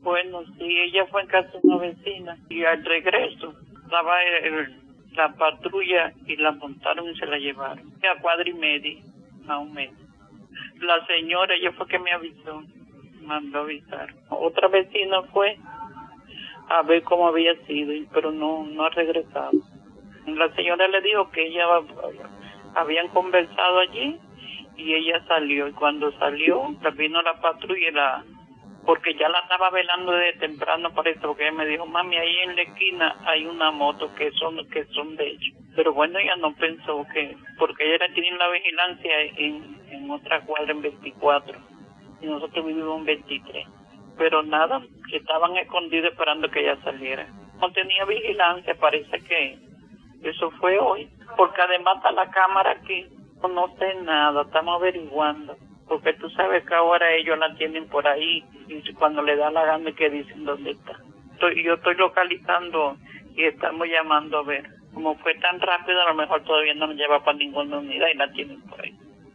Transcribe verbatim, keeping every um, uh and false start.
Bueno, sí, ella fue en casa de una vecina y al regreso estaba el, la patrulla y la montaron y se la llevaron. A cuadra y media, más o menos. La señora, ella fue que me avisó, mandó avisar. Otra vecina fue a ver cómo había sido, pero no, no ha regresado. La señora le dijo que ella habían conversado allí y ella salió. Y cuando salió, vino la patrulla y la... porque ya la estaba velando desde temprano para eso, porque ella me dijo, mami, ahí en la esquina hay una moto que son que son de ellos. Pero bueno, ella no pensó que, porque ella tiene la vigilancia en, en otra cuadra en veinticuatro, y nosotros vivimos en veintitrés. Pero nada, que estaban escondidos esperando que ella saliera. No tenía vigilancia, parece que eso fue hoy, porque además está la cámara aquí. No sé nada, estamos averiguando. Porque tú sabes que ahora ellos la tienen por ahí y cuando le da la gana que dicen dónde está. Estoy, yo estoy localizando y estamos llamando a ver. Como fue tan rápido, a lo mejor todavía no nos lleva para ninguna unidad y la tienen por ahí.